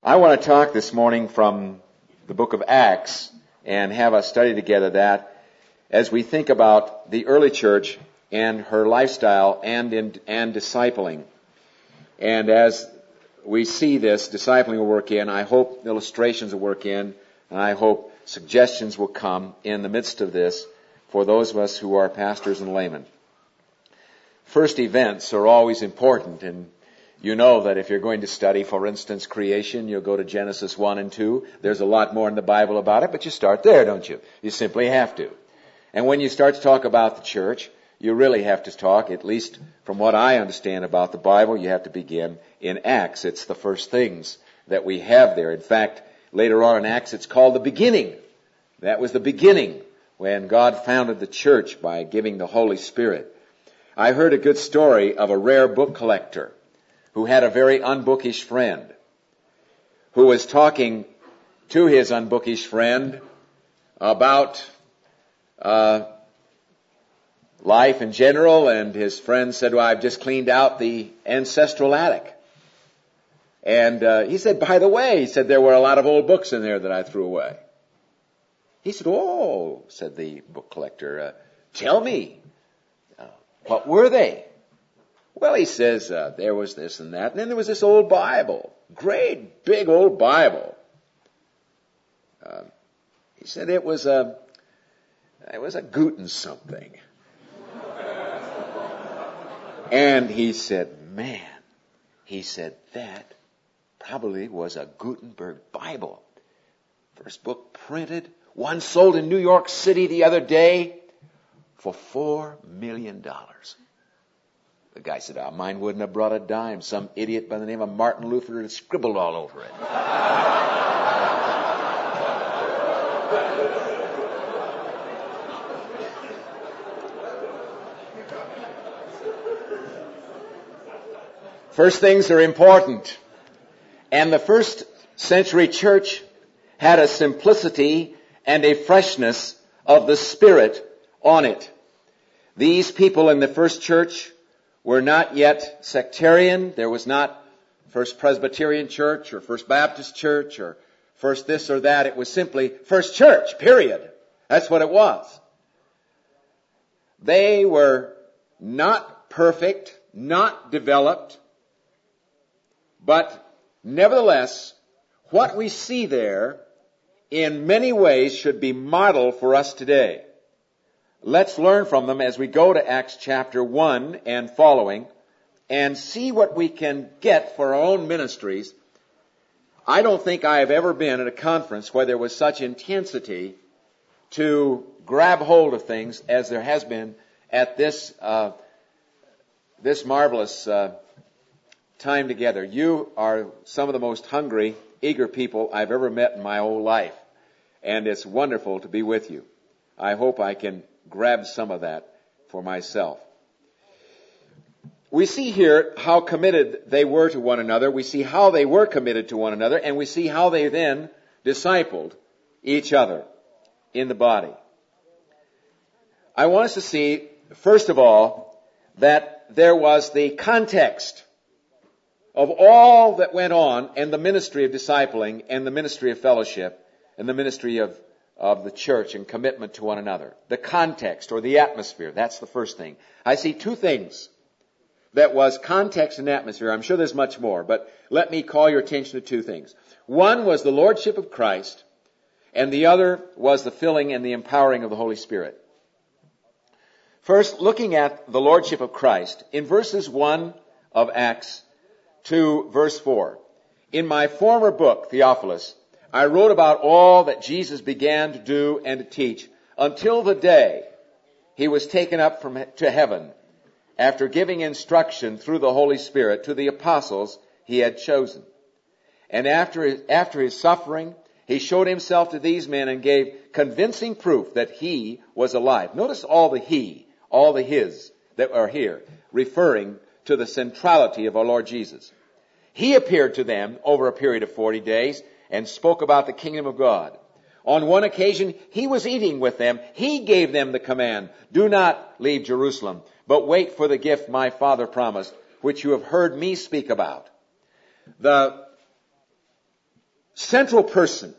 I want to talk this morning from the book of Acts and have us study together that as we think about the early church and her lifestyle and discipling. And as we see this, discipling will work in. I hope illustrations will work in, and I hope suggestions will come in the midst of this for those of us who are pastors and laymen. First events are always important, and you know that if you're going to study, for instance, creation, you'll go to Genesis 1 and 2. There's a lot more in the Bible about it, but you start there, don't you? You simply have to. And when you start to talk about the church, you really have to talk, at least from what I understand about the Bible, you have to begin in Acts. It's the first things that we have there. In fact, later on in Acts, it's called the beginning. That was the beginning when God founded the church by giving the Holy Spirit. I heard a good story of a rare book collector who had a very unbookish friend, who was talking to his unbookish friend about life in general, and his friend said, well, I've just cleaned out the ancestral attic. And he said, by the way, he said, there were a lot of old books in there that I threw away. He said, oh, said the book collector, tell me, what were they? Well, he says, there was this and that. And then there was this old Bible. Great, big old Bible. He said it was a Guten something. And he said, man, he said, that probably was a Gutenberg Bible. First book printed. One sold in New York City the other day for $4 million. The guy said, mine wouldn't have brought a dime. Some idiot by the name of Martin Luther had scribbled all over it. First things are important. And the first century church had a simplicity and a freshness of the Spirit on it. These people in the first church were not yet sectarian. There was not First Presbyterian Church or First Baptist Church or First this or that. It was simply First Church, period. That's what it was. They were not perfect, not developed, but nevertheless, what we see there in many ways should be modeled for us today. Let's learn from them as we go to Acts chapter 1 and following and see what we can get for our own ministries. I don't think I have ever been at a conference where there was such intensity to grab hold of things as there has been at this marvelous time together. You are some of the most hungry, eager people I've ever met in my whole life, and it's wonderful to be with you. I hope I can grab some of that for myself. We see here how committed they were to one another. We see how they were committed to one another, and we see how they then discipled each other in the body. I want us to see, first of all, that there was the context of all that went on in the ministry of discipling and the ministry of fellowship and the ministry of the church and commitment to one another. The context or the atmosphere. That's the first thing. I see two things. That was context and atmosphere. I'm sure there's much more, but let me call your attention to two things. One was the Lordship of Christ, and the other was the filling and the empowering of the Holy Spirit. First, looking at the Lordship of Christ, in verses 1 of Acts to verse 4. In my former book, Theophilus, I wrote about all that Jesus began to do and to teach until the day he was taken up to heaven, after giving instruction through the Holy Spirit to the apostles he had chosen. And after his suffering, he showed himself to these men and gave convincing proof that he was alive. Notice all the he, all the his that are here, referring to the centrality of our Lord Jesus. He appeared to them over a period of 40 days and spoke about the kingdom of God. On one occasion, he was eating with them. He gave them the command, do not leave Jerusalem, but wait for the gift my Father promised, which you have heard me speak about. The central person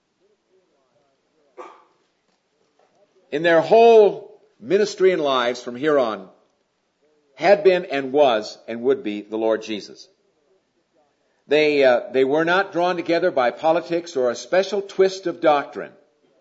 in their whole ministry and lives from here on had been and was and would be the Lord Jesus. They were not drawn together by politics or a special twist of doctrine,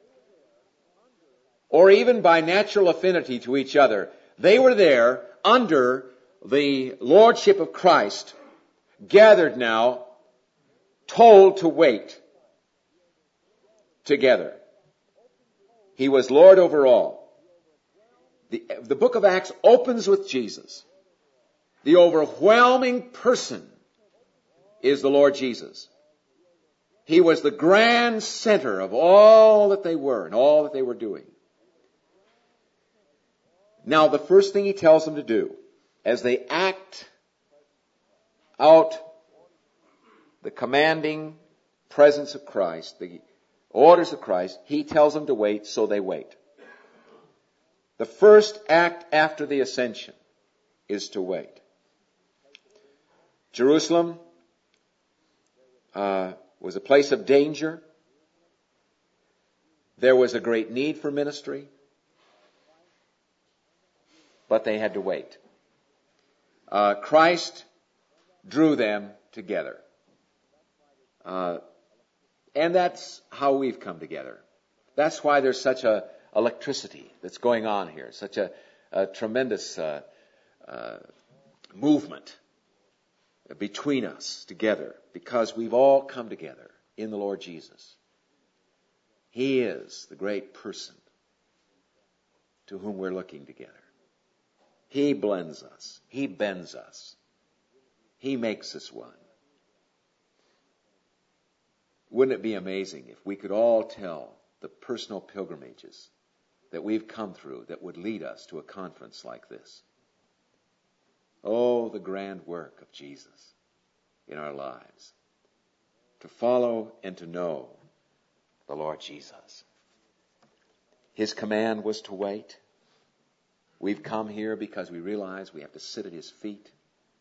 or even by natural affinity to each other. They were there under the lordship of Christ, gathered now, told to wait together. He was Lord over all. The book of Acts opens with Jesus. The overwhelming person is the Lord Jesus. He was the grand center of all that they were and all that they were doing. Now, the first thing he tells them to do, as they act out the commanding presence of Christ, the orders of Christ, he tells them to wait, so they wait. The first act after the ascension is to wait. Jerusalem was a place of danger. There was a great need for ministry, but they had to wait. Christ drew them together. And that's how we've come together. That's why there's such a electricity that's going on here, such a tremendous movement between us together, because we've all come together in the Lord Jesus. He is the great person to whom we're looking together. He blends us. He bends us. He makes us one. Wouldn't it be amazing if we could all tell the personal pilgrimages that we've come through that would lead us to a conference like this? Oh, the grand work of Jesus in our lives. To follow and to know the Lord Jesus. His command was to wait. We've come here because we realize we have to sit at His feet.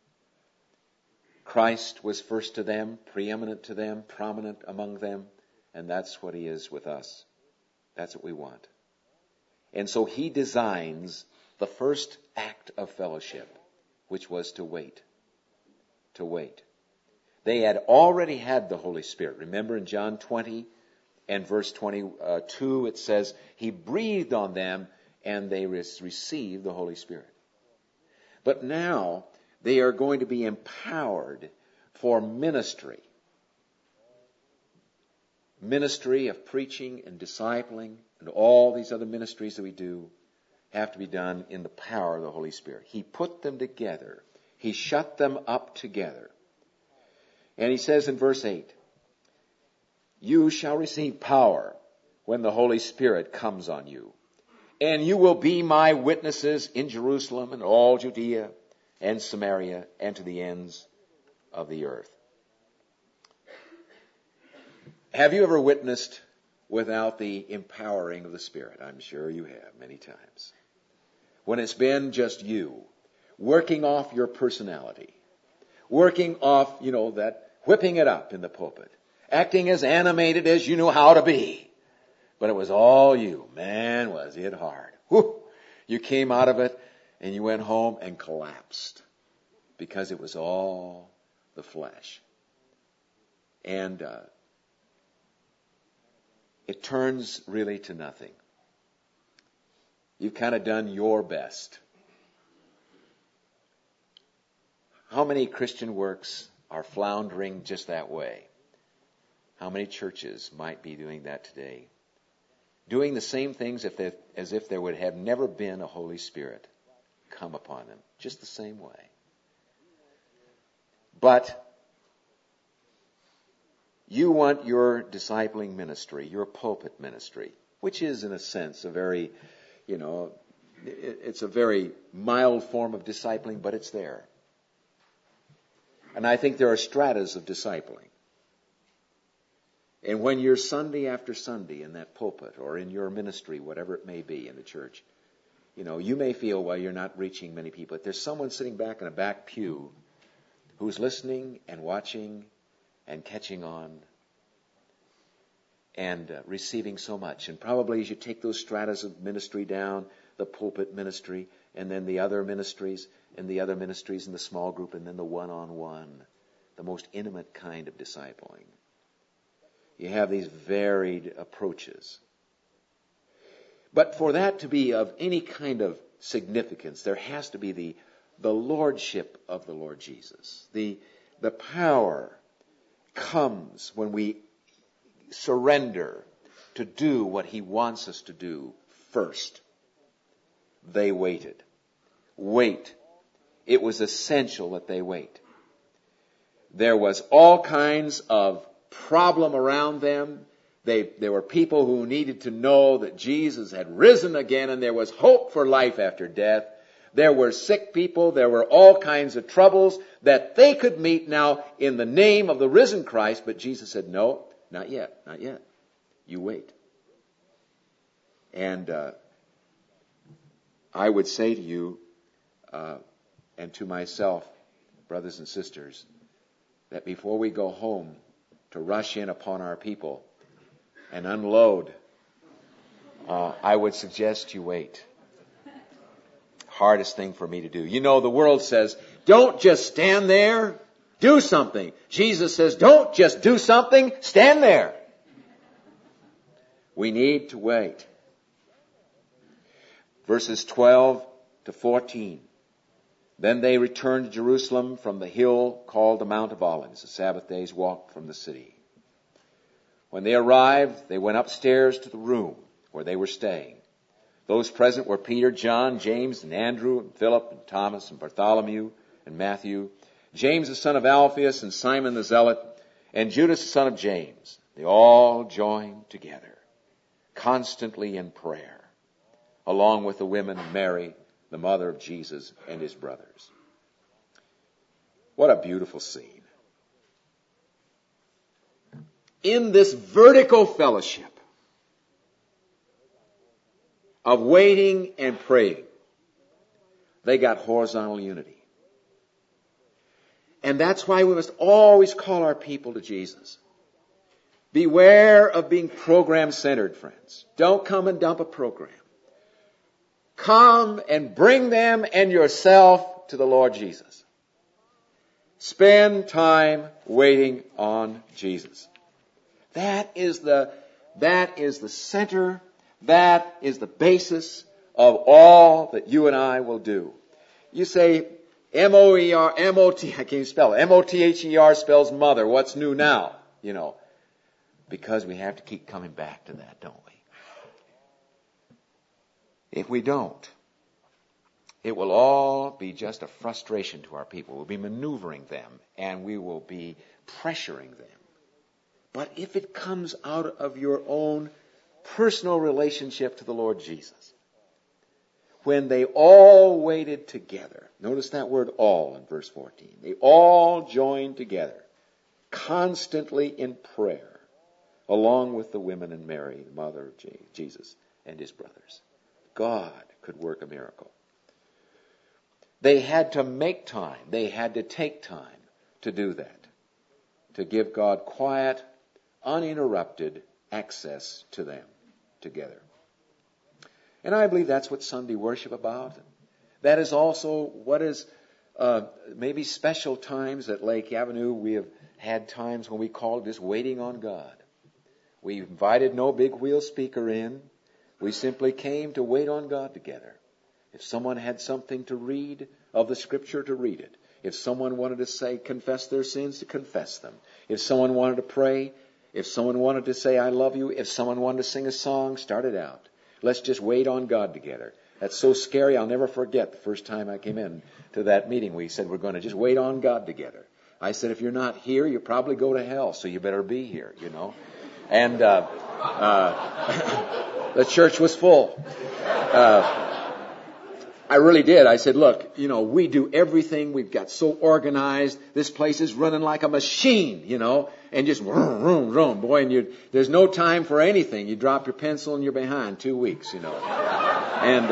Christ was first to them, preeminent to them, prominent among them, and that's what He is with us. That's what we want. And so He designs the first act of fellowship, which was to wait. To wait. They had already had the Holy Spirit. Remember in John 20 and verse 22, it says, He breathed on them and they received the Holy Spirit. But now they are going to be empowered for ministry. Ministry of preaching and discipling and all these other ministries that we do have to be done in the power of the Holy Spirit. He put them together. He shut them up together. And He says in verse 8, You shall receive power when the Holy Spirit comes on you. And you will be my witnesses in Jerusalem and all Judea and Samaria and to the ends of the earth. Have you ever witnessed without the empowering of the Spirit? I'm sure you have many times. When it's been just you, working off your personality, working off, that whipping it up in the pulpit, acting as animated as you knew how to be. But it was all you. Man, was it hard. Whew. You came out of it and you went home and collapsed because it was all the flesh. And it turns really to nothing. You've kind of done your best. How many Christian works are floundering just that way? How many churches might be doing that today? Doing the same things as if there would have never been a Holy Spirit come upon them. Just the same way. But you want your discipling ministry, your pulpit ministry, which is in a sense a very, it's a very mild form of discipling, but it's there. And I think there are stratas of discipling. And when you're Sunday after Sunday in that pulpit or in your ministry, whatever it may be in the church, you may feel, well, you're not reaching many people. But there's someone sitting back in a back pew who's listening and watching and catching on. and receiving so much. And probably as you take those stratas of ministry down, the pulpit ministry, and then the other ministries, and the other ministries in the small group, and then the one-on-one, the most intimate kind of discipling. You have these varied approaches. But for that to be of any kind of significance, there has to be the lordship of the Lord Jesus. The power comes when we surrender to do what He wants us to do first. They waited. Wait. It was essential that they wait. There was all kinds of problem around them. There were people who needed to know that Jesus had risen again and there was hope for life after death. There were sick people. There were all kinds of troubles that they could meet now in the name of the risen Christ. But Jesus said, no, not yet, not yet. You wait. And I would say to you and to myself, brothers and sisters, that before we go home to rush in upon our people and unload, I would suggest you wait. Hardest thing for me to do. You know, the world says, don't just stand there, do something. Jesus says, don't just do something, stand there. We need to wait. Verses 12 to 14. Then they returned to Jerusalem from the hill called the Mount of Olives, a Sabbath day's walk from the city. When they arrived, they went upstairs to the room where they were staying. Those present were Peter, John, James, and Andrew, and Philip, and Thomas, and Bartholomew, and Matthew, James the son of Alphaeus, and Simon the Zealot, and Judas the son of James. They all joined together, constantly in prayer, along with the women and Mary, the mother of Jesus, and his brothers. What a beautiful scene. In this vertical fellowship of waiting and praying, they got horizontal unity. And that's why we must always call our people to Jesus. Beware of being program-centered, friends. Don't come and dump a program. Come and bring them and yourself to the Lord Jesus. Spend time waiting on Jesus. That is the center, that is the basis of all that you and I will do. You say, M-O-E-R, M-O-T, I can't spell it. M-O-T-H-E-R spells mother. What's new now? You know, because we have to keep coming back to that, don't we? If we don't, it will all be just a frustration to our people. We'll be maneuvering them and we will be pressuring them. But if it comes out of your own personal relationship to the Lord Jesus, when they all waited together, notice that word all in verse 14, they all joined together, constantly in prayer, along with the women and Mary, the mother of Jesus, and his brothers. God could work a miracle. They had to make time. They had to take time to do that. To give God quiet, uninterrupted access to them together. And I believe that's what Sunday worship about. That is also what is maybe special times at Lake Avenue. We have had times when we called this waiting on God. We invited no big wheel speaker in. We simply came to wait on God together. If someone had something to read of the Scripture, to read it. If someone wanted to confess their sins, to confess them. If someone wanted to pray, if someone wanted to say, I love you, if someone wanted to sing a song, start it out. Let's just wait on God together. That's so scary, I'll never forget the first time I came in to that meeting. We said, we're going to just wait on God together. I said, if you're not here, you probably go to hell, so you better be here, you know. And the church was full. I really did. I said, look, you know, we do everything. We've got so organized. This place is running like a machine, you know, and just vroom, vroom, vroom. Boy, and there's no time for anything. You drop your pencil and you're behind 2 weeks, you know. And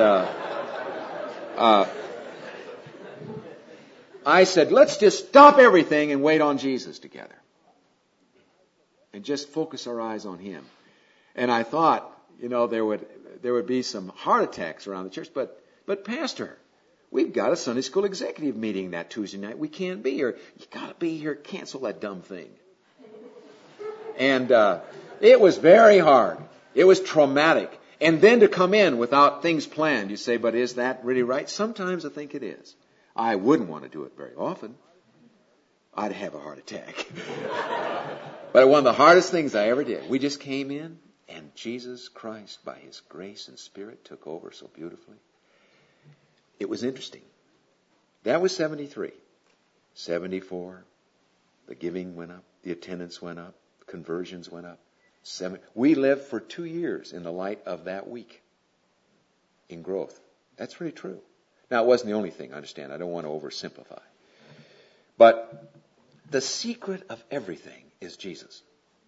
I said, let's just stop everything and wait on Jesus together. And just focus our eyes on Him. And I thought, there would be some heart attacks around the church. But Pastor, we've got a Sunday school executive meeting that Tuesday night. We can't be here. You got to be here. Cancel that dumb thing. And it was very hard. It was traumatic. And then to come in without things planned, you say, but is that really right? Sometimes I think it is. I wouldn't want to do it very often. I'd have a heart attack. But one of the hardest things I ever did, we just came in, and Jesus Christ, by His grace and Spirit, took over so beautifully. It was interesting. That was 73. 74, the giving went up, the attendance went up, conversions went up. We lived for 2 years in the light of that week in growth. That's really true. Now, it wasn't the only thing, understand. I don't want to oversimplify. But the secret of everything is Jesus.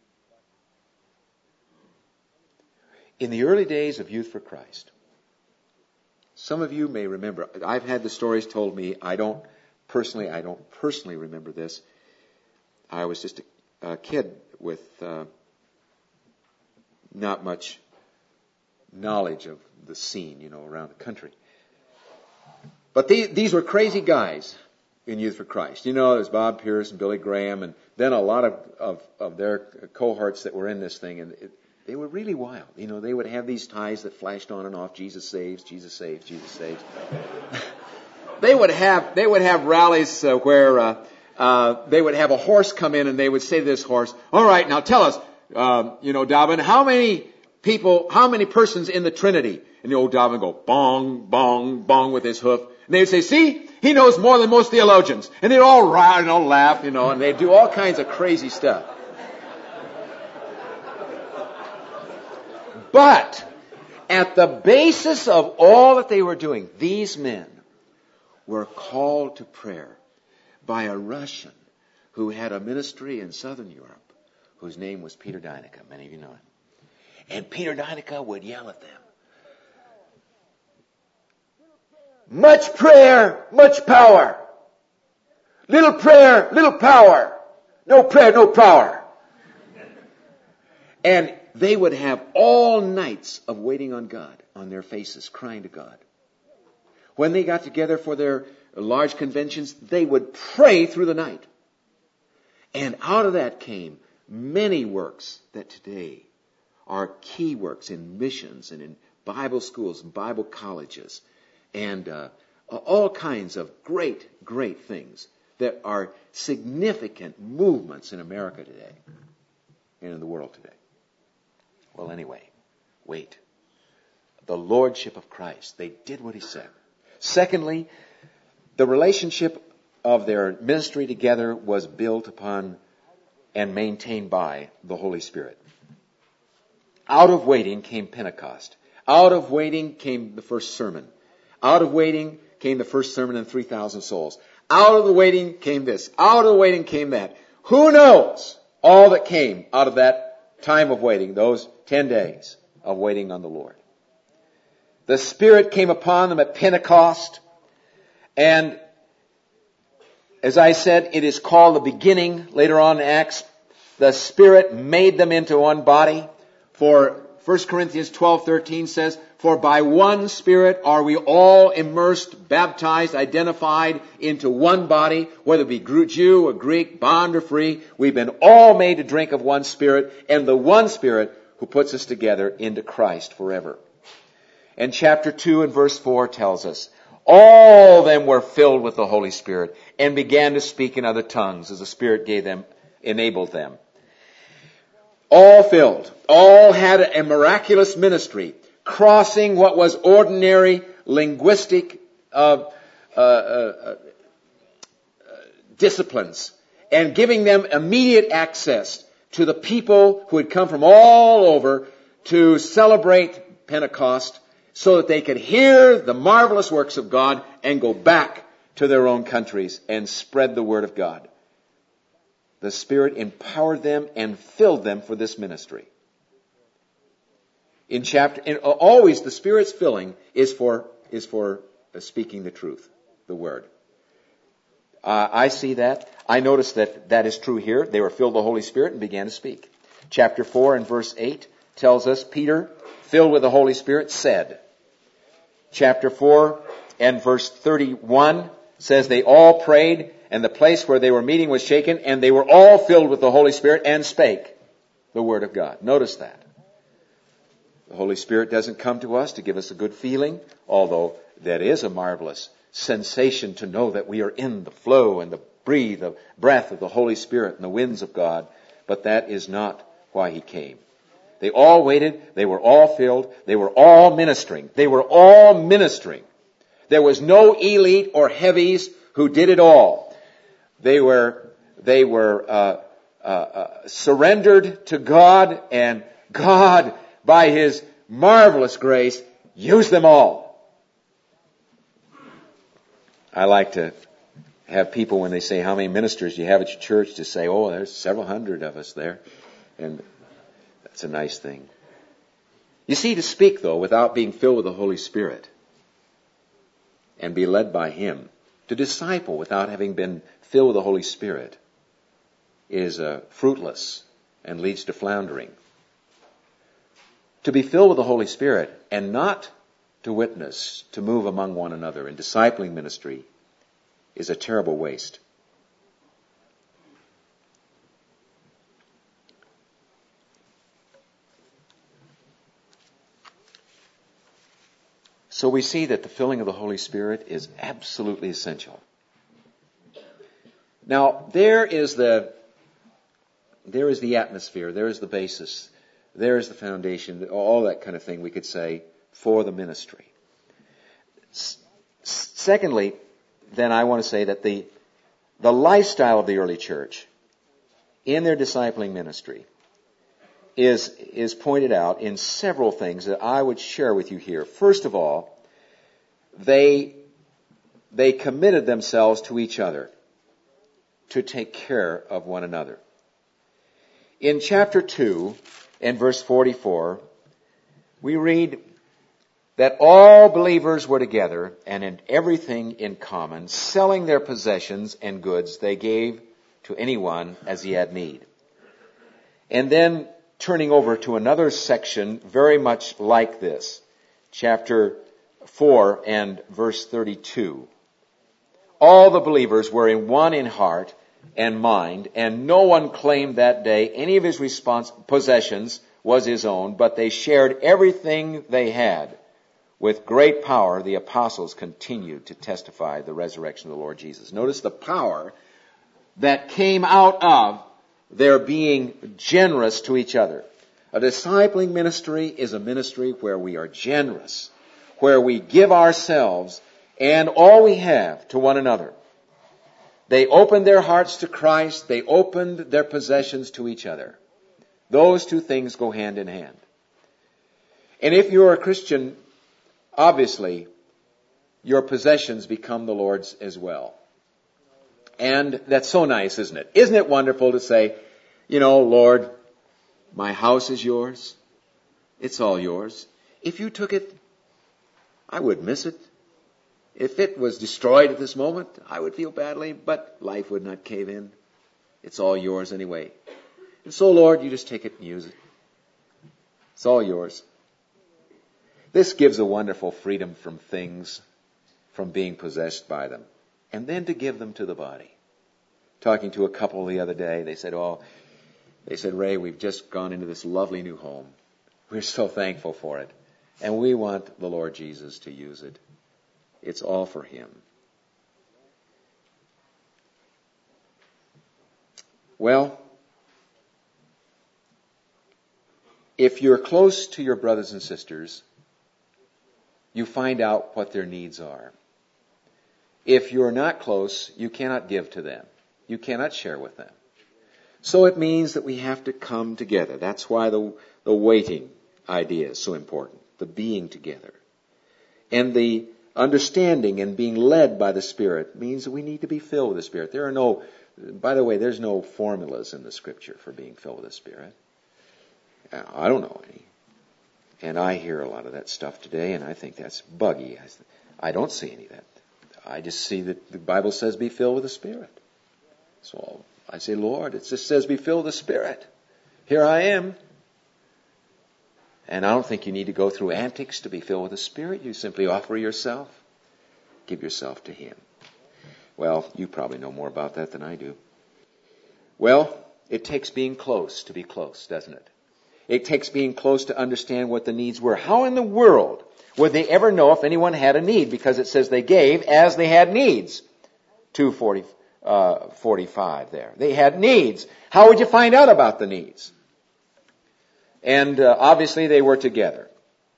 In the early days of Youth for Christ, some of you may remember, I've had the stories told me, I don't personally remember this. I was just a kid with not much knowledge of the scene, around the country. But these were crazy guys in Youth for Christ. There's Bob Pierce and Billy Graham, and then a lot of their cohorts that were in this thing, and they were really wild. They would have these ties that flashed on and off. Jesus saves, Jesus saves, Jesus saves. They would have rallies where they would have a horse come in, and they would say to this horse, "All right, now tell us, Dobbin, how many persons in the Trinity?" And the old Dobbin would go bong, bong, bong with his hoof. And they would say, "See, he knows more than most theologians." And they'd all laugh, and they'd do all kinds of crazy stuff. But at the basis of all that they were doing, these men were called to prayer by a Russian who had a ministry in Southern Europe, whose name was Peter Deinica. Many of you know him. And Peter Deinica would yell at them, "Much prayer, much power. Little prayer, little power. No prayer, no power." And they would have all nights of waiting on God on their faces, crying to God. When they got together for their large conventions, they would pray through the night. And out of that came many works that today are key works in missions and in Bible schools and Bible colleges and all kinds of great, great things that are significant movements in America today and in the world today. Well, anyway, wait. The Lordship of Christ. They did what He said. Secondly, the relationship of their ministry together was built upon and maintained by the Holy Spirit. Out of waiting came Pentecost. Out of waiting came the first sermon. Out of waiting came the first sermon and 3,000 souls. Out of the waiting came this. Out of the waiting came that. Who knows all that came out of that time of waiting, those 10 days of waiting on the Lord. The Spirit came upon them at Pentecost, and as I said, it is called the beginning. Later on in Acts, the Spirit made them into one body. For 1 Corinthians 12:13 says, "For by one Spirit are we all immersed, baptized, identified into one body, whether it be Jew or Greek, bond or free. We've been all made to drink of one Spirit, and the one Spirit who puts us together into Christ forever." And chapter 2 and verse 4 tells us, "All of them were filled with the Holy Spirit and began to speak in other tongues as the Spirit enabled them." All filled. All had a miraculous ministry, crossing what was ordinary linguistic disciplines and giving them immediate access to the people who had come from all over to celebrate Pentecost so that they could hear the marvelous works of God and go back to their own countries and spread the word of God. The Spirit empowered them and filled them for this ministry. Always the Spirit's filling is for speaking the truth, the word. I see that. I notice that is true here. They were filled with the Holy Spirit and began to speak. Chapter 4 and verse 8 tells us Peter, filled with the Holy Spirit, said. Chapter 4 and verse 31 says they all prayed, and the place where they were meeting was shaken, and they were all filled with the Holy Spirit and spake the Word of God. Notice that. The Holy Spirit doesn't come to us to give us a good feeling, although that is a marvelous sensation to know that we are in the flow and the breath of the Holy Spirit and the winds of God. But that is not why He came. They all waited. They were all filled. They were all ministering. They were all ministering. There was no elite or heavies who did it all. They were surrendered to God, and God, by His marvelous grace, used them all. I like to have people, when they say, how many ministers do you have at your church, to say, oh, there's several hundred of us there. And that's a nice thing. You see, to speak, though, without being filled with the Holy Spirit and be led by Him, to disciple without having been filled with the Holy Spirit, is fruitless and leads to floundering. To be filled with the Holy Spirit and not to witness, to move among one another in discipling ministry, is a terrible waste. So we see that the filling of the Holy Spirit is absolutely essential. Now, there is the atmosphere, there is the basis, there is the foundation, all that kind of thing we could say for the ministry. Secondly, then I want to say that the lifestyle of the early church in their discipling ministry is pointed out in several things that I would share with you here. First of all, they committed themselves to each other to take care of one another. In chapter 2 and verse 44, we read that all believers were together and in everything in common, selling their possessions and goods they gave to anyone as he had need. And then turning over to another section very much like this, chapter 4 and verse 32. All the believers were in one in heart and mind, and no one claimed that day any of his possessions was his own, but they shared everything they had. With great power, the apostles continued to testify the resurrection of the Lord Jesus. Notice the power that came out of their being generous to each other. A discipling ministry is a ministry where we are generous, where we give ourselves and all we have to one another. They opened their hearts to Christ. They opened their possessions to each other. Those two things go hand in hand. And if you're a Christian, obviously, your possessions become the Lord's as well. And that's so nice, isn't it? Isn't it wonderful to say, Lord, my house is yours. It's all yours. If you took it, I would miss it. If it was destroyed at this moment, I would feel badly, but life would not cave in. It's all yours anyway. And so, Lord, you just take it and use it. It's all yours. This gives a wonderful freedom from things, from being possessed by them, and then to give them to the body. Talking to a couple the other day, they said, Ray, we've just gone into this lovely new home. We're so thankful for it. And we want the Lord Jesus to use it. It's all for Him. Well, if you're close to your brothers and sisters, you find out what their needs are. If you're not close, you cannot give to them. You cannot share with them. So it means that we have to come together. That's why the waiting idea is so important. The being together. And the understanding and being led by the Spirit means that we need to be filled with the Spirit. There's no formulas in the Scripture for being filled with the Spirit. I don't know any. And I hear a lot of that stuff today, and I think that's buggy. I don't see any of that. I just see that the Bible says be filled with the Spirit. So I say, Lord, it just says be filled with the Spirit. Here I am. And I don't think you need to go through antics to be filled with the Spirit. You simply offer yourself, give yourself to Him. Well, you probably know more about that than I do. Well, it takes being close to be close, doesn't it? It takes being close to understand what the needs were. How in the world would they ever know if anyone had a need? Because it says they gave as they had needs. 2:45 there. They had needs. How would you find out about the needs? And obviously they were together.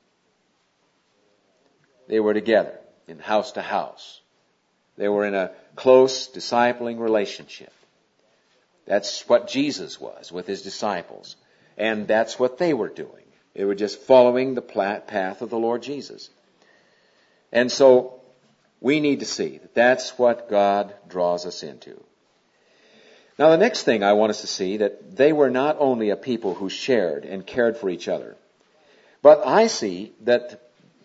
They were together in house to house. They were in a close discipling relationship. That's what Jesus was with His disciples. And that's what they were doing. They were just following the path of the Lord Jesus. And so we need to see that that's what God draws us into. Now the next thing I want us to see, that they were not only a people who shared and cared for each other, but I see that,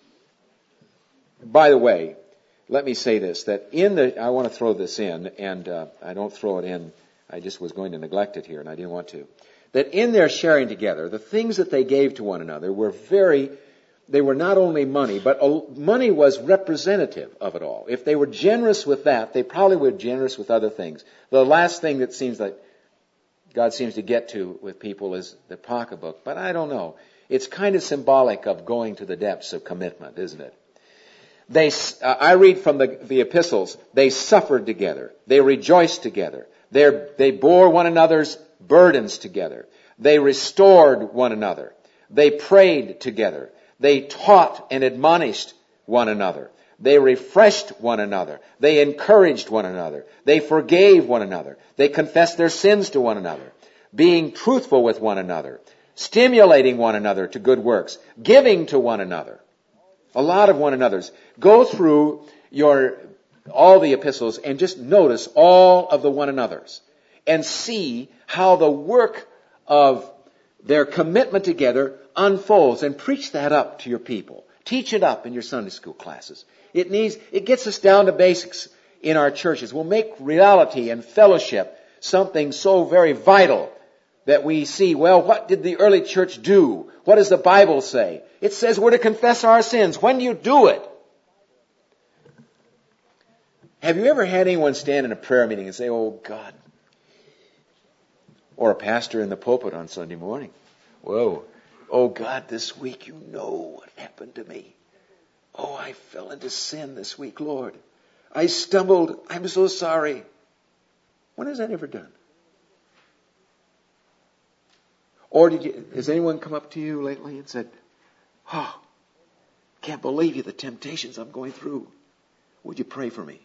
by the way, let me say this, that I want to throw this in, and I don't throw it in, I just was going to neglect it here, and I didn't want to. That in their sharing together, the things that they gave to one another they were not only money, but money was representative of it all. If they were generous with that, they probably were generous with other things. The last thing that seems like God seems to get to with people is the pocketbook, but I don't know. It's kind of symbolic of going to the depths of commitment, isn't it? I read from the epistles, they suffered together. They rejoiced together. They bore one another's burdens together. They restored one another. They prayed together. They taught and admonished one another. They refreshed one another. They encouraged one another. They forgave one another. They confessed their sins to one another. Being truthful with one another. Stimulating one another to good works. Giving to one another. A lot of one another's. Go through all the epistles and just notice all of the one another's. And see how the work of their commitment together unfolds, and preach that up to your people. Teach it up in your Sunday school classes. It gets us down to basics in our churches. We'll make reality and fellowship something so very vital that we see, well, what did the early church do? What does the Bible say? It says we're to confess our sins. When do you do it? Have you ever had anyone stand in a prayer meeting and say, oh God, or a pastor in the pulpit on Sunday morning, whoa, oh God, this week you know what happened to me. Oh, I fell into sin this week, Lord. I stumbled. I'm so sorry. When has that ever done? Or has anyone come up to you lately and said, oh, can't believe the temptations I'm going through. Would you pray for me?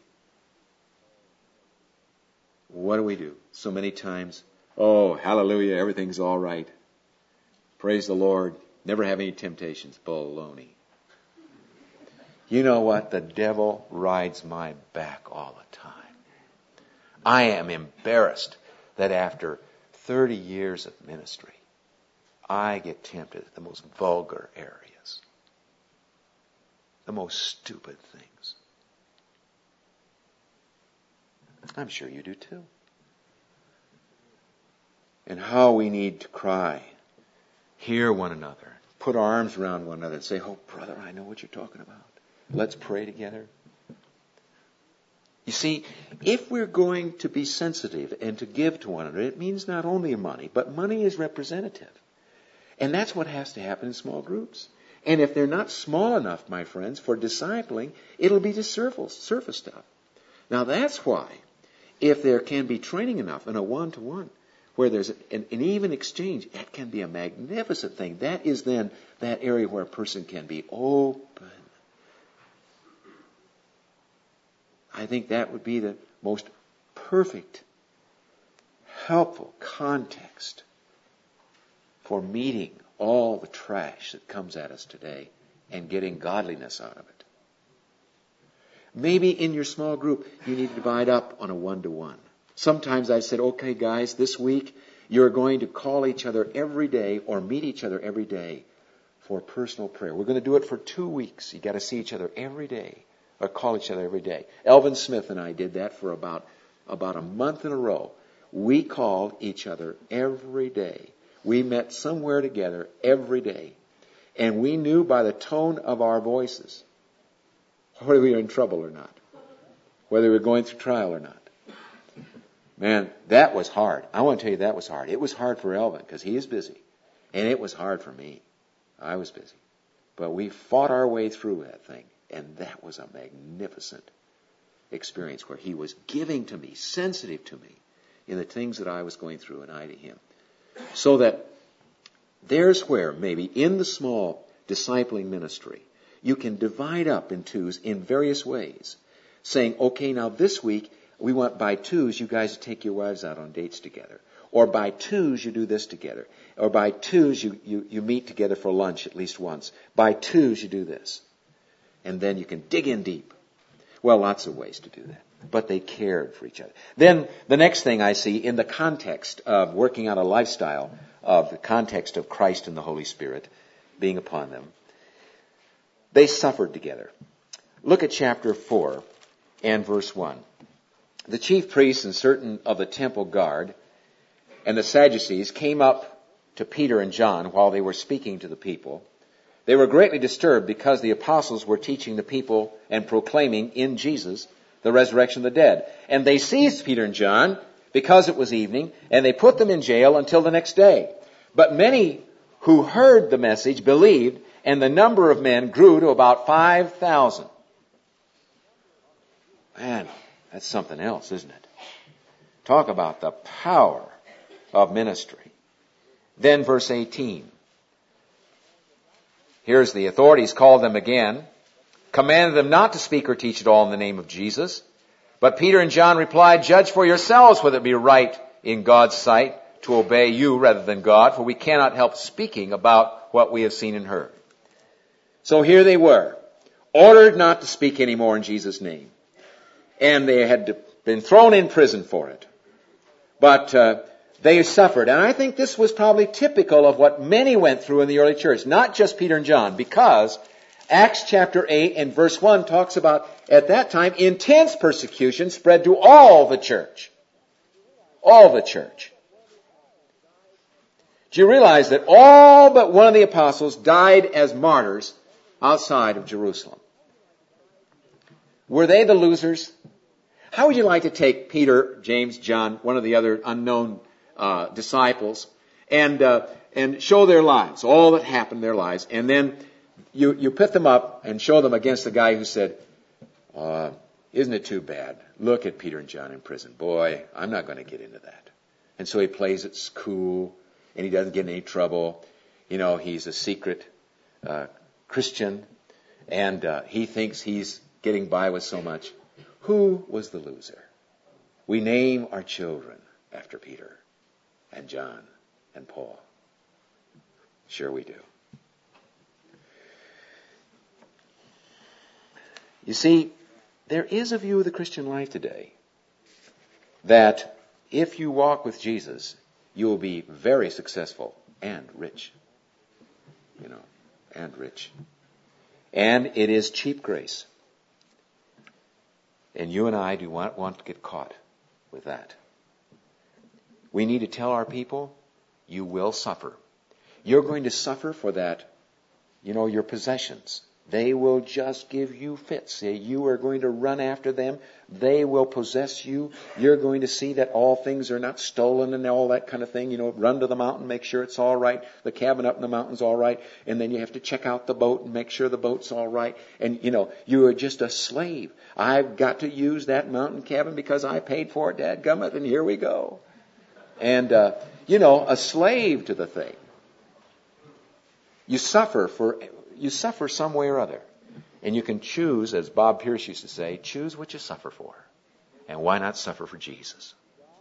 What do? So many times, oh, hallelujah, everything's all right. Praise the Lord. Never have any temptations. Baloney. You know what? The devil rides my back all the time. I am embarrassed that after 30 years of ministry, I get tempted at the most vulgar areas. The most stupid things. I'm sure you do too. And how we need to cry, hear one another, put our arms around one another and say, oh, brother, I know what you're talking about. Let's pray together. You see, if we're going to be sensitive and to give to one another, it means not only money, but money is representative. And that's what has to happen in small groups. And if they're not small enough, my friends, for discipling, it'll be just surface stuff. Now that's why, if there can be training enough in a one-to-one, where there's an even exchange, that can be a magnificent thing. That is then that area where a person can be open. I think that would be the most perfect, helpful context for meeting all the trash that comes at us today and getting godliness out of it. Maybe in your small group, you need to divide up on a one-to-one. Sometimes I said, okay, guys, this week you're going to call each other every day or meet each other every day for personal prayer. We're going to do it for 2 weeks. You got to see each other every day or call each other every day. Elvin Smith and I did that for about a month in a row. We called each other every day. We met somewhere together every day. And we knew by the tone of our voices whether we were in trouble or not, whether we were going through trial or not. Man, that was hard. I want to tell you that was hard. It was hard for Elvin because he is busy. And it was hard for me. I was busy. But we fought our way through that thing. And that was a magnificent experience where he was giving to me, sensitive to me in the things that I was going through and I to him. So that there's where maybe in the small discipling ministry, you can divide up in twos in various ways. Saying, okay, now this week, we want by twos you guys to take your wives out on dates together. Or by twos you do this together. Or by twos you meet together for lunch at least once. By twos you do this. And then you can dig in deep. Well, lots of ways to do that. But they cared for each other. Then the next thing I see in the context of working out a lifestyle of the context of Christ and the Holy Spirit being upon them, they suffered together. Look at chapter 4 and verse 1. The chief priests and certain of the temple guard and the Sadducees came up to Peter and John while they were speaking to the people. They were greatly disturbed because the apostles were teaching the people and proclaiming in Jesus the resurrection of the dead. And they seized Peter and John because it was evening, and they put them in jail until the next day. But many who heard the message believed, and the number of men grew to about 5,000. Man, that's something else, isn't it? Talk about the power of ministry. Then verse 18. Here's the authorities called them again, commanded them not to speak or teach at all in the name of Jesus. But Peter and John replied, judge for yourselves whether it be right in God's sight to obey you rather than God, for we cannot help speaking about what we have seen and heard. So here they were, ordered not to speak anymore in Jesus' name. And they had been thrown in prison for it. But they suffered. And I think this was probably typical of what many went through in the early church, not just Peter and John, because Acts chapter 8 and verse 1 talks about, at that time, intense persecution spread to all the church. All the church. Do you realize that all but one of the apostles died as martyrs outside of Jerusalem? Were they the losers? How would you like to take Peter, James, John, one of the other unknown disciples, and show their lives, all that happened in their lives, and then you put them up and show them against the guy who said, isn't it too bad? Look at Peter and John in prison. Boy, I'm not going to get into that. And so he plays it cool, and he doesn't get in any trouble. You know, he's a secret Christian, and he thinks he's getting by with so much. Who was the loser? We name our children after Peter and John and Paul. Sure we do. You see, there is a view of the Christian life today that if you walk with Jesus, you will be very successful and rich. You know, and rich. And it is cheap grace. And you and I do not want to get caught with that. We need to tell our people, you will suffer. You're going to suffer for that, your possessions. They will just give you fits. You are going to run after them. They will possess you. You're going to see that all things are not stolen and all that kind of thing. Run to the mountain, make sure it's all right. The cabin up in the mountain's all right. And then you have to check out the boat and make sure the boat's all right. And, you are just a slave. I've got to use that mountain cabin because I paid for it, dadgummit, and here we go. And, a slave to the thing. You suffer some way or other. And you can choose, as Bob Pierce used to say, choose what you suffer for. And why not suffer for Jesus?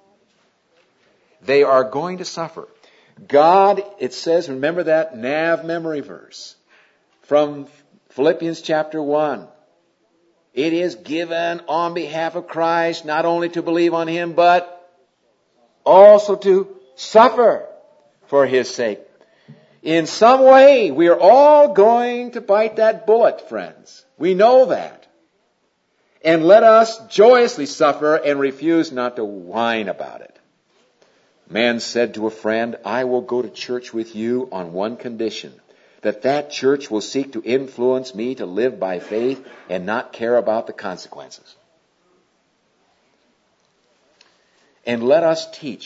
They are going to suffer. God, it says, remember that nav memory verse from Philippians chapter 1. It is given on behalf of Christ not only to believe on Him, but also to suffer for His sake. In some way, we are all going to bite that bullet, friends. We know that. And let us joyously suffer and refuse not to whine about it. Man said to a friend, I will go to church with you on one condition, that church will seek to influence me to live by faith and not care about the consequences. And let us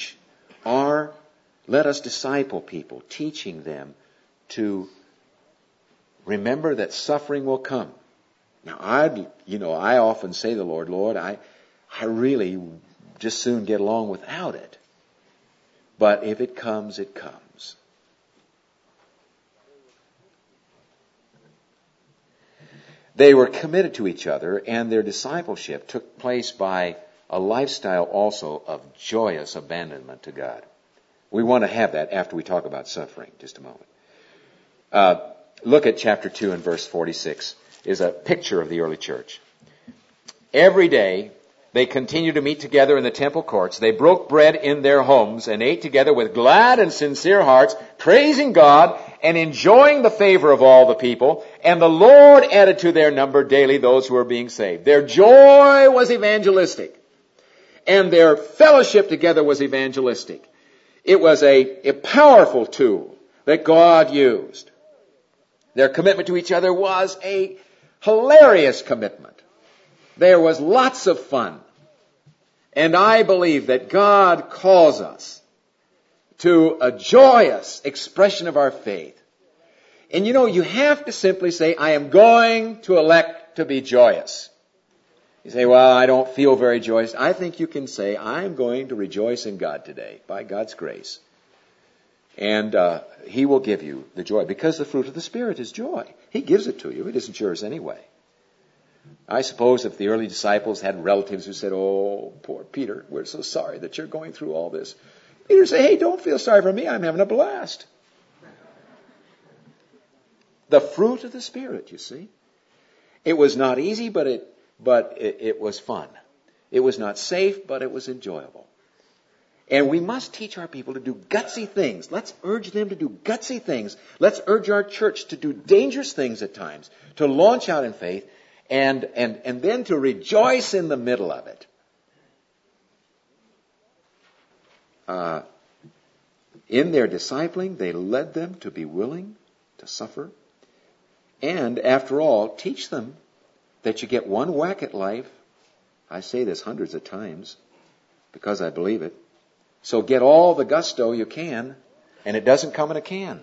disciple people, teaching them to remember that suffering will come. Now, I often say to the Lord, I really just soon get along without it. But if it comes, it comes. They were committed to each other, and their discipleship took place by a lifestyle also of joyous abandonment to God. We want to have that after we talk about suffering. Just a moment. Look at chapter 2 and verse 46. Is a picture of the early church. Every day, they continued to meet together in the temple courts. They broke bread in their homes and ate together with glad and sincere hearts, praising God and enjoying the favor of all the people. And the Lord added to their number daily those who were being saved. Their joy was evangelistic. And their fellowship together was evangelistic. It was a powerful tool that God used. Their commitment to each other was a hilarious commitment. There was lots of fun. And I believe that God calls us to a joyous expression of our faith. And you have to simply say, I am going to elect to be joyous. You say, well, I don't feel very joyous. I think you can say, I'm going to rejoice in God today, by God's grace. And He will give you the joy, because the fruit of the Spirit is joy. He gives it to you. It isn't yours anyway. I suppose if the early disciples had relatives who said, oh, poor Peter, we're so sorry that you're going through all this. Peter would say, hey, don't feel sorry for me. I'm having a blast. The fruit of the Spirit, you see. It was not easy, but it was fun. It was not safe, but it was enjoyable. And we must teach our people to do gutsy things. Let's urge them to do gutsy things. Let's urge our church to do dangerous things at times, to launch out in faith, and then to rejoice in the middle of it. In their discipling, they led them to be willing to suffer. And after all, teach them that you get one whack at life. I say this hundreds of times because I believe it. So get all the gusto you can, and it doesn't come in a can.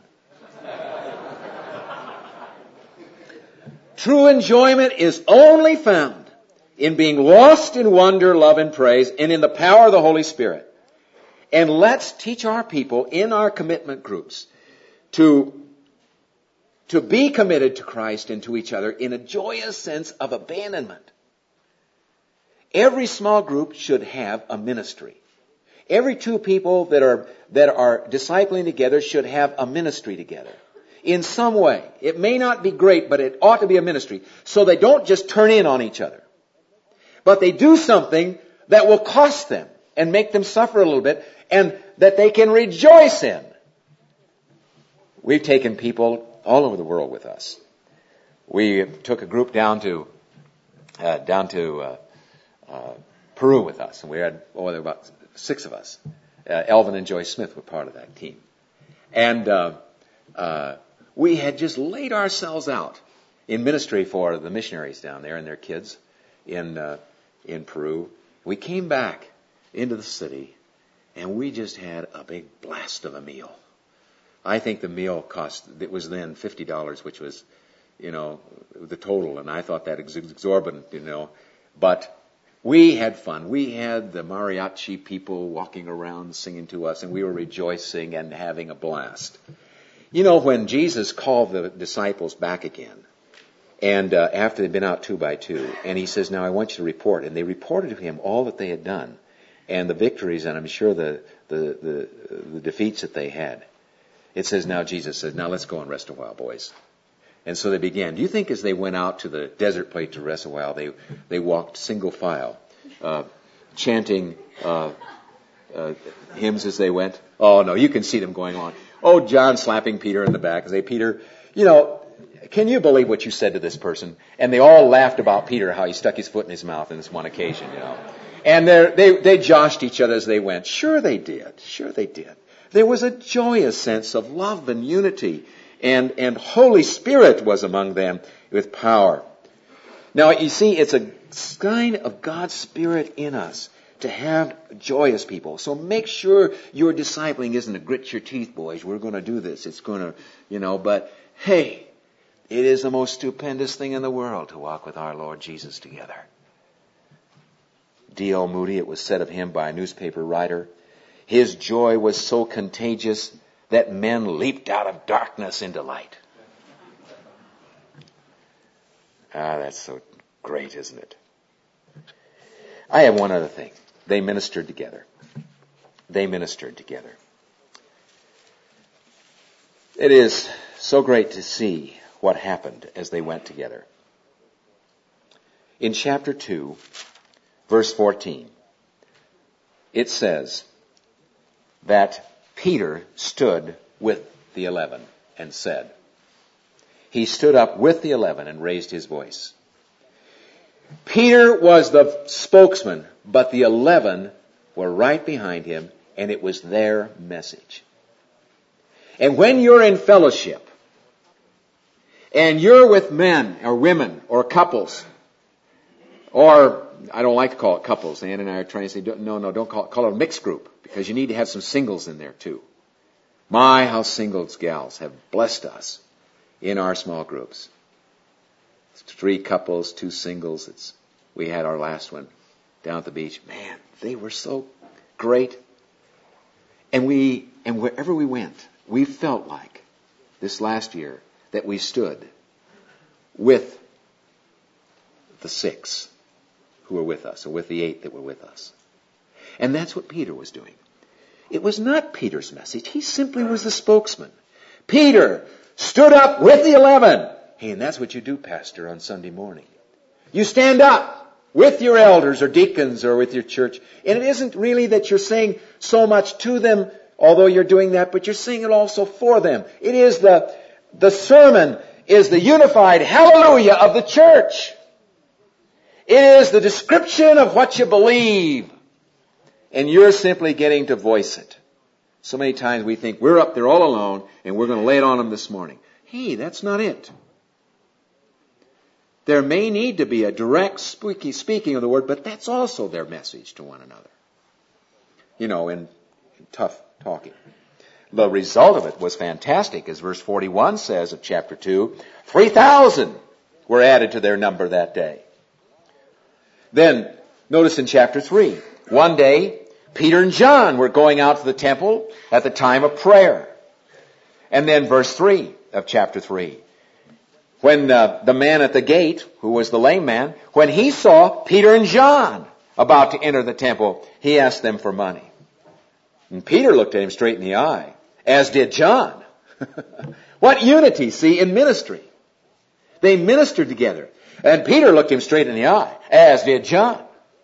True enjoyment is only found in being lost in wonder, love, and praise, and in the power of the Holy Spirit. And let's teach our people in our commitment groups to be committed to Christ and to each other in a joyous sense of abandonment. Every small group should have a ministry. Every two people that are discipling together should have a ministry together. In some way. It may not be great, but it ought to be a ministry. So they don't just turn in on each other. But they do something that will cost them and make them suffer a little bit, and that they can rejoice in. We've taken people all over the world with us. We took a group down to Peru with us, and we had there were about 6 of us. Elvin and Joyce Smith were part of that team, and we had just laid ourselves out in ministry for the missionaries down there and their kids in Peru. We came back into the city, and we just had a big blast of a meal. I think the meal it was then $50, which was, the total, and I thought that exorbitant, but we had fun. We had the mariachi people walking around singing to us, and we were rejoicing and having a blast. When Jesus called the disciples back again, and after they'd been out 2 by 2, and he says, now I want you to report. And they reported to him all that they had done, and the victories, and I'm sure the defeats that they had. It says, now Jesus says, now let's go and rest a while, boys. And so they began. Do you think as they went out to the desert place to rest a while, they walked single file, chanting hymns as they went? Oh, no, you can see them going on. Oh, John slapping Peter in the back. Say, Peter, can you believe what you said to this person? And they all laughed about Peter, how he stuck his foot in his mouth on this one occasion, And they joshed each other as they went. Sure they did. Sure they did. There was a joyous sense of love and unity And Holy Spirit was among them with power. Now, you see, it's a sign of God's Spirit in us to have joyous people. So make sure your discipling isn't a grit your teeth, boys. We're going to do this. It's going to, but hey, it is the most stupendous thing in the world to walk with our Lord Jesus together. D.L. Moody, it was said of him by a newspaper writer, his joy was so contagious that men leaped out of darkness into light. That's so great, isn't it? I have one other thing. They ministered together. They ministered together. It is so great to see what happened as they went together. In chapter 2, verse 14, it says that Peter stood with the 11 and said, he stood up with the 11 and raised his voice. Peter was the spokesman, but the 11 were right behind him, and it was their message. And when you're in fellowship, and you're with men or women or couples, or I don't like to call it couples. Ann and I are trying to say, no, don't call it a mixed group, because you need to have some singles in there too. My, how singles gals have blessed us in our small groups. 3 couples, 2 singles. We had our last one down at the beach. Man, they were so great. And wherever we went, we felt like this last year that we stood with the 6 who were with us, or with the 8 that were with us. And that's what Peter was doing. It was not Peter's message. He simply was the spokesman. Peter stood up with the 11. Hey, and that's what you do, Pastor, on Sunday morning. You stand up with your elders or deacons or with your church. And it isn't really that you're saying so much to them, although you're doing that, but you're saying it also for them. It is the sermon is the unified hallelujah of the church. It is the description of what you believe. And you're simply getting to voice it. So many times we think we're up there all alone and we're going to lay it on them this morning. Hey, that's not it. There may need to be a direct speaking of the word, but that's also their message to one another. In tough talking. The result of it was fantastic, as verse 41 says of chapter 2. 3,000 were added to their number that day. Then, notice in chapter 3, one day, Peter and John were going out to the temple at the time of prayer. And then verse 3 of chapter 3. When the man at the gate, who was the lame man, when he saw Peter and John about to enter the temple, he asked them for money. And Peter looked at him straight in the eye, as did John. What unity, see, in ministry. They ministered together. And Peter looked him straight in the eye, as did John.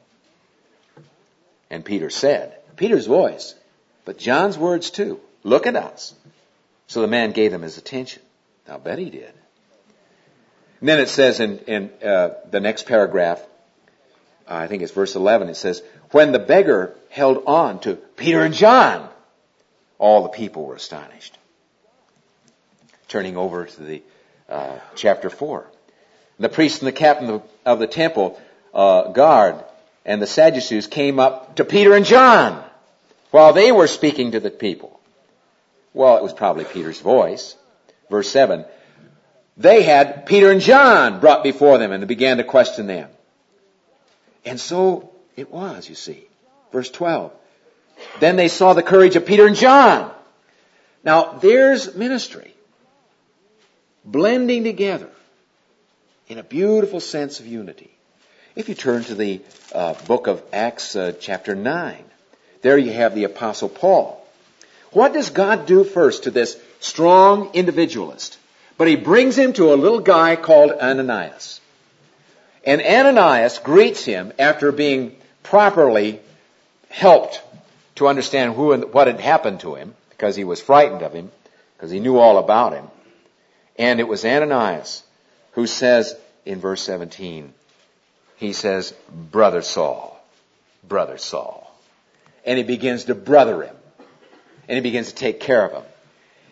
And Peter said, Peter's voice, but John's words too, look at us. So the man gave them his attention. I'll bet he did. And then it says in the next paragraph, I think it's verse 11, it says, when the beggar held on to Peter and John, all the people were astonished. Turning over to the chapter 4. The priest and the captain of the temple guard and the Sadducees came up to Peter and John while they were speaking to the people. Well, it was probably Peter's voice. Verse 7. They had Peter and John brought before them and they began to question them. And so it was, you see. Verse 12. Then they saw the courage of Peter and John. Now, there's ministry blending together in a beautiful sense of unity. If you turn to the book of Acts, chapter 9, there you have the Apostle Paul. What does God do first to this strong individualist? But he brings him to a little guy called Ananias. And Ananias greets him after being properly helped to understand who and what had happened to him, because he was frightened of him, because he knew all about him. And it was Ananias who says in verse 17, he says, Brother Saul, Brother Saul. And he begins to brother him. And he begins to take care of him.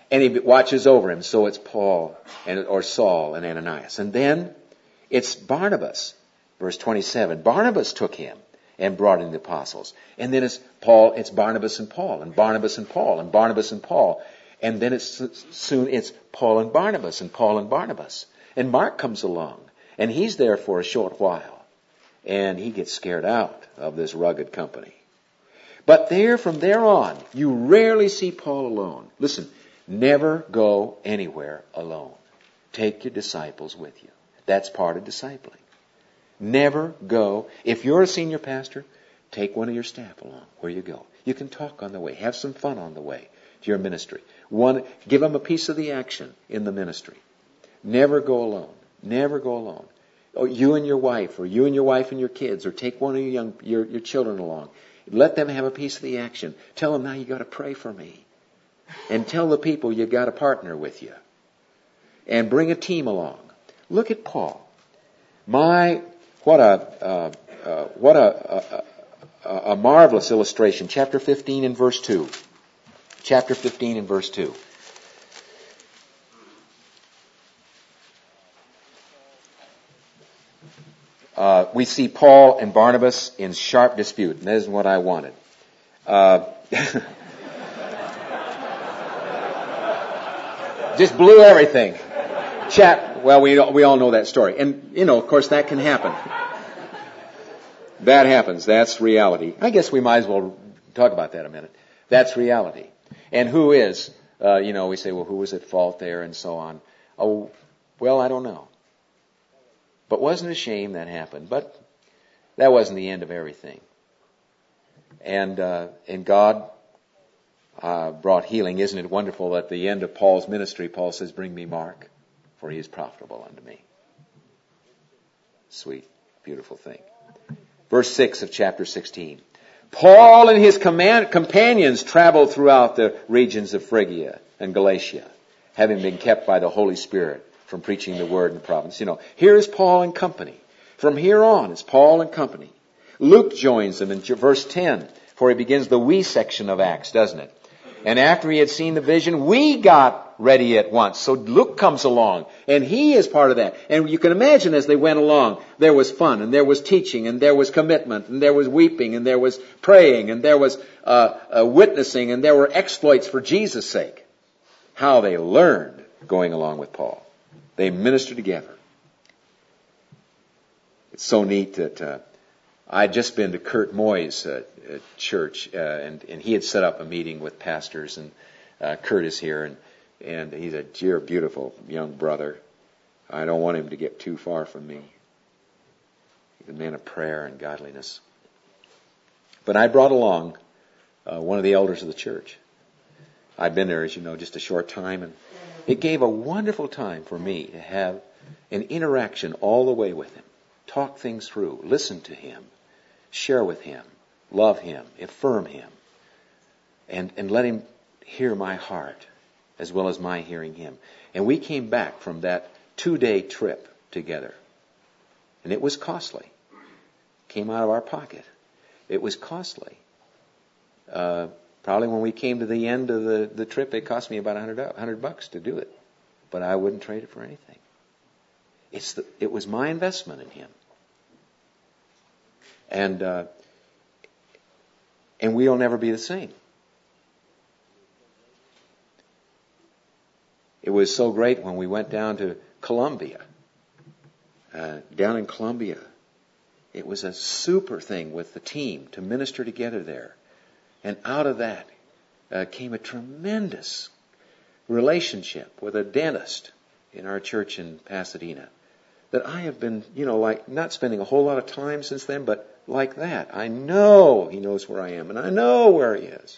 And he watches over him. So it's Paul or Saul and Ananias. And then it's Barnabas. Verse 27. Barnabas took him and brought in the apostles. And then it's Barnabas and Paul, and Barnabas and Paul, and Barnabas and Paul. And then it's Paul and Barnabas, and Paul and Barnabas. And Mark comes along, and he's there for a short while. And he gets scared out of this rugged company. But from there on, you rarely see Paul alone. Listen, never go anywhere alone. Take your disciples with you. That's part of discipling. Never go. If you're a senior pastor, take one of your staff along where you go. You can talk on the way. Have some fun on the way to your ministry. Give them a piece of the action in the ministry. Never go alone. Never go alone. Oh, you and your wife, or you and your wife and your kids, or take one of your children along. Let them have a piece of the action. Tell them, now you got to pray for me. And tell the people you got a partner with you. And bring a team along. Look at Paul. What a marvelous illustration. Chapter 15 and verse 2. Chapter 15 and verse 2. We see Paul and Barnabas in sharp dispute, and that isn't what I wanted. Just blew everything. Well, we all know that story. And, of course, that can happen. That happens. That's reality. I guess we might as well talk about that a minute. That's reality. And who is, we say, well, who was at fault there and so on. Oh, well, I don't know. But wasn't a shame that happened. But that wasn't the end of everything. And God brought healing. Isn't it wonderful that at the end of Paul's ministry, Paul says, bring me Mark, for he is profitable unto me. Sweet, beautiful thing. Verse 6 of chapter 16. Paul and his companions traveled throughout the regions of Phrygia and Galatia, having been kept by the Holy Spirit from preaching the word in the province. Here is Paul and company. From here on, it's Paul and company. Luke joins them in verse 10, for he begins the we section of Acts, doesn't it? And after he had seen the vision, we got ready at once. So Luke comes along, and he is part of that. And you can imagine as they went along, there was fun, and there was teaching, and there was commitment, and there was weeping, and there was praying, and there was witnessing, and there were exploits for Jesus' sake. How they learned going along with Paul. They ministered together. It's so neat that I'd just been to Kurt Moy's church, and he had set up a meeting with pastors, and Kurt is here, and he's a dear, beautiful young brother. I don't want him to get too far from me. He's a man of prayer and godliness. But I brought along one of the elders of the church. I'd been there, as you know, just a short time, and it gave a wonderful time for me to have an interaction all the way with him. Talk things through, listen to him, share with him, love him, affirm him, and let him hear my heart as well as my hearing him. And we came back from that 2-day trip together. And it was costly. Came out of our pocket. It was costly. Probably when we came to the end of the trip, it cost me about $100 to do it. But I wouldn't trade it for anything. It was my investment in him. And we'll never be the same. It was so great when we went down to Colombia. Down in Colombia, it was a super thing with the team to minister together there. And out of that came a tremendous relationship with a dentist in our church in Pasadena that I have been, not spending a whole lot of time since then, but like that. I know he knows where I am, and I know where he is.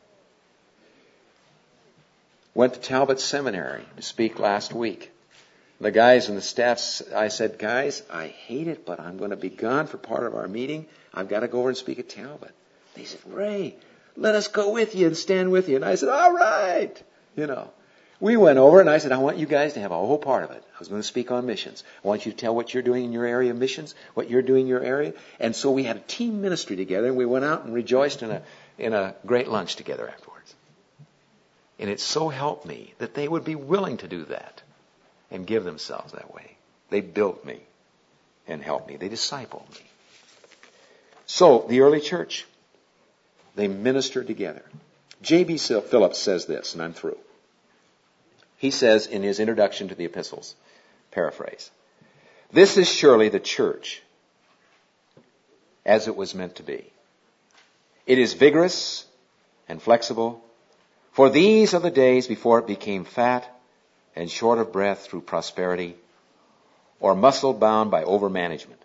Went to Talbot Seminary to speak last week. The guys and the staff, I said, guys, I hate it, but I'm going to be gone for part of our meeting. I've got to go over and speak at Talbot. They said, Ray, let us go with you and stand with you. And I said, all right. We went over and I said, I want you guys to have a whole part of it. I was going to speak on missions. I want you to tell what you're doing in your area of missions, what you're doing in your area. And so we had a team ministry together, and we went out and rejoiced in a great lunch together afterwards. And it so helped me that they would be willing to do that and give themselves that way. They built me and helped me. They discipled me. So, the early church, they ministered together. J.B. Phillips says this, and I'm through. He says in his introduction to the epistles, paraphrase, "This is surely the church as it was meant to be. It is vigorous and flexible, for these are the days before it became fat and short of breath through prosperity, or muscle-bound by overmanagement.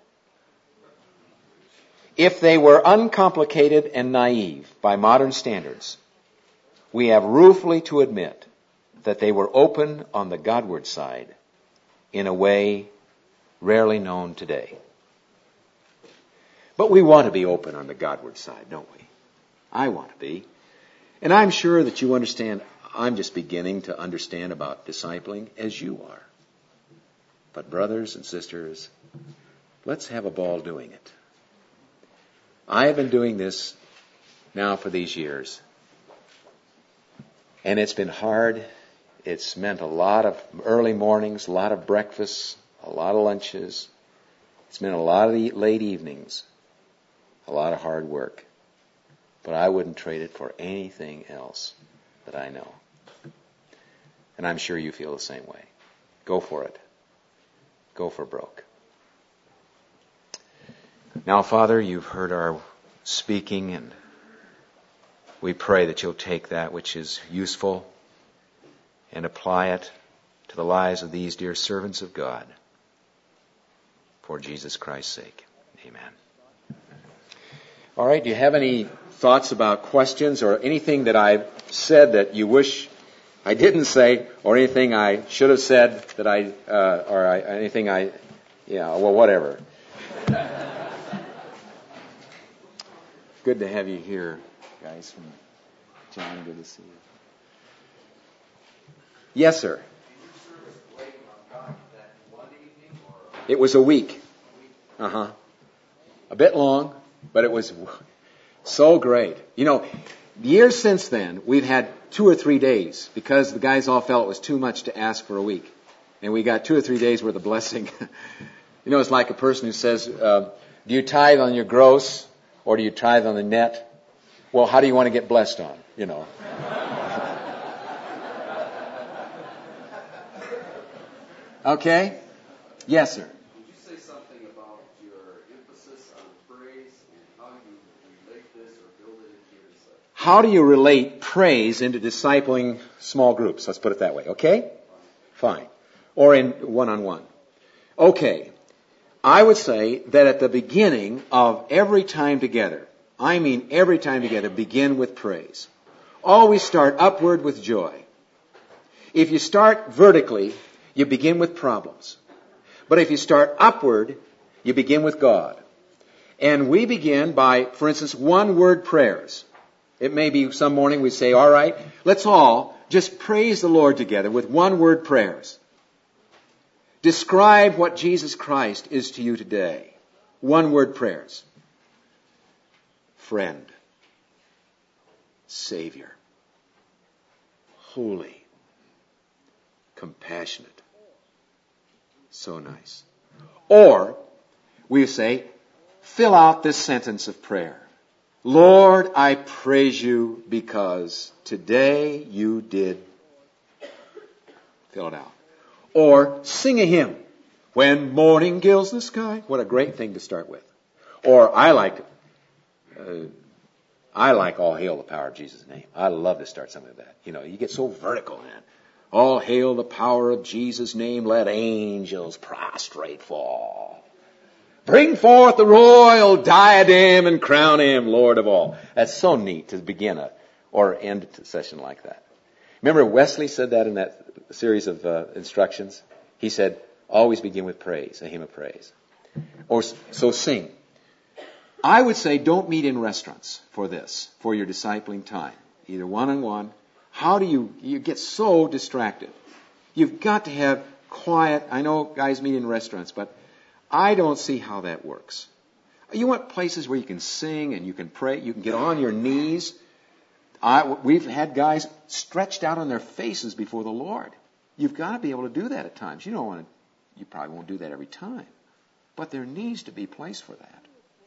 If they were uncomplicated and naive by modern standards, we have ruefully to admit that they were open on the Godward side in a way rarely known today." But we want to be open on the Godward side, don't we? I want to be. And I'm sure that you understand, I'm just beginning to understand about discipling as you are. But brothers and sisters, let's have a ball doing it. I have been doing this now for these years. And it's been hard. It's meant a lot of early mornings, a lot of breakfasts, a lot of lunches. It's meant a lot of late evenings, a lot of hard work. But I wouldn't trade it for anything else that I know. And I'm sure you feel the same way. Go for it. Go for broke. Now, Father, you've heard our speaking, and we pray that you'll take that which is useful and apply it to the lives of these dear servants of God. For Jesus Christ's sake. Amen. All right, do you have any thoughts about questions or anything that I've said that you wish I didn't say, or anything I should have said that whatever. Good to have you here, guys. From John, good to see you. Yes, sir. It was a week. A bit long, but it was so great. You know, years since then, we've had 2 or 3 days because the guys all felt it was too much to ask for a week. And we got 2 or 3 days worth of blessing. You know, it's like a person who says, do you tithe on your gross or do you tithe on the net? Well, how do you want to get blessed on? You know. Okay? Yes, sir. Would you say something about your emphasis on praise and how you relate this or build it into your discipleship? How do you relate praise into discipling small groups? Let's put it that way. Okay? Fine. Or in one-on-one. Okay. I would say that at the beginning of every time together, I mean every time together, begin with praise. Always start upward with joy. If you start vertically, you begin with problems. But if you start upward, you begin with God. And we begin by, for instance, one-word prayers. It may be some morning we say, all right, let's all just praise the Lord together with one-word prayers. Describe what Jesus Christ is to you today. One-word prayers. Friend. Savior. Holy. Compassionate. So nice. Or, we say, fill out this sentence of prayer. Lord, I praise you because today you did. Fill it out. Or sing a hymn. When morning gilds the sky. What a great thing to start with. Or I like All Hail the Power of Jesus' Name. I love to start something like that. You know, you get so vertical, man. All hail the power of Jesus' name. Let angels prostrate fall. Bring forth the royal diadem and crown him Lord of all. That's so neat to begin or end a session like that. Remember Wesley said that in that series of instructions? He said, always begin with praise, a hymn of praise. Or so sing. I would say don't meet in restaurants for this, for your discipling time. Either one-on-one. How do you get so distracted? You've got to have quiet. I know guys meet in restaurants, but I don't see how that works. You want places where you can sing and you can pray, you can get on your knees. We've had guys stretched out on their faces before the Lord. You've got to be able to do that at times. You probably won't do that every time. But there needs to be place for that.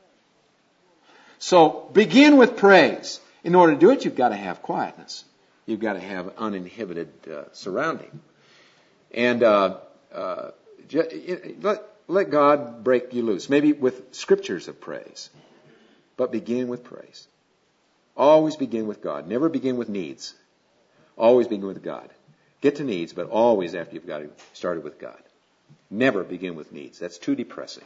So begin with praise. In order to do it, you've got to have quietness. You've got to have uninhibited surrounding. And let God break you loose. Maybe with scriptures of praise. But begin with praise. Always begin with God. Never begin with needs. Always begin with God. Get to needs, but always after you've got started with God. Never begin with needs. That's too depressing.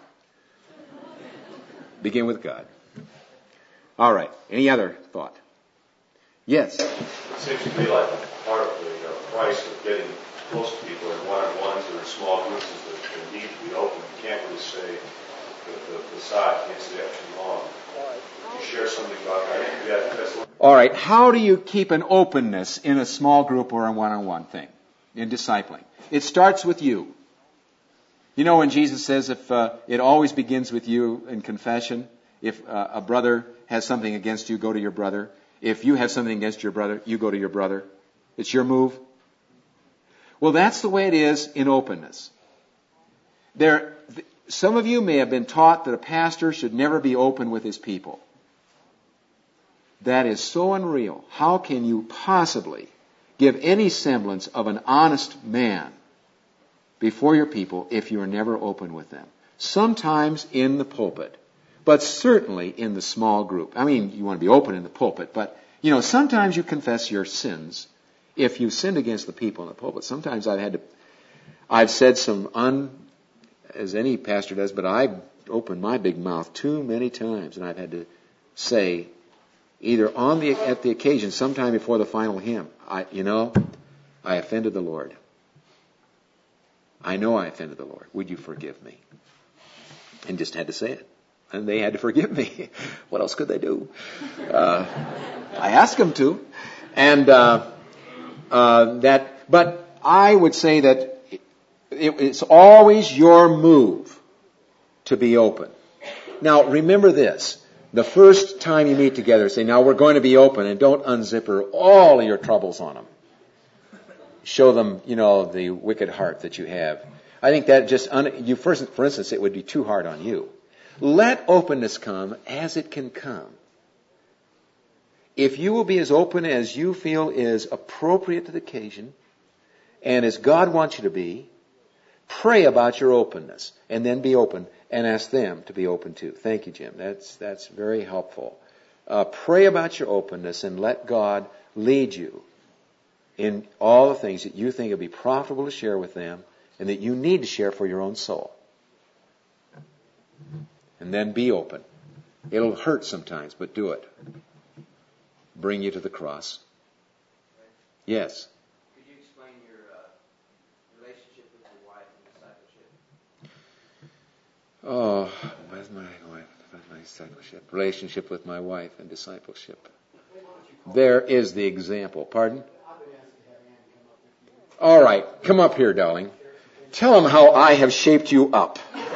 Begin with God. All right. Any other thought? Yes. It seems to me like part of the price of getting close to people in one-on-ones or in small groups is that they need to be open. You can't really say the side can't stay up too long. You share something about that. All right. How do you keep an openness in a small group or a one-on-one thing in discipling? It starts with you. You know when Jesus says if it always begins with you in confession, if a brother has something against you, go to your brother. If you have something against your brother, you go to your brother. It's your move. Well, that's the way it is in openness. Some of you may have been taught that a pastor should never be open with his people. That is so unreal. How can you possibly give any semblance of an honest man before your people if you are never open with them? Sometimes in the pulpit, but certainly in the small group. I mean, you want to be open in the pulpit, but, sometimes you confess your sins. If you sinned against the people in the pulpit, sometimes I've said as any pastor does, but I've opened my big mouth too many times, and I've had to say, either at the occasion, sometime before the final hymn, I offended the Lord. I know I offended the Lord. Would you forgive me? And just had to say it. And they had to forgive me. What else could they do? I asked them to. And but I would say that it's always your move to be open. Now, remember this. The first time you meet together, say, now we're going to be open, and don't unzipper all of your troubles on them. Show them, the wicked heart that you have. I think that for instance, it would be too hard on you. Let openness come as it can come. If you will be as open as you feel is appropriate to the occasion, and as God wants you to be, pray about your openness, and then be open, and ask them to be open too. Thank you, Jim. That's very helpful. Pray about your openness, and let God lead you in all the things that you think will be profitable to share with them, and that you need to share for your own soul. And then be open. It'll hurt sometimes, but do it. Bring you to the cross. Yes? Could you explain your relationship with your wife and discipleship? Oh, with my wife, with my discipleship. Relationship with my wife and discipleship. There is the example. Pardon? All right. Come up here, darling. Tell them how I have shaped you up.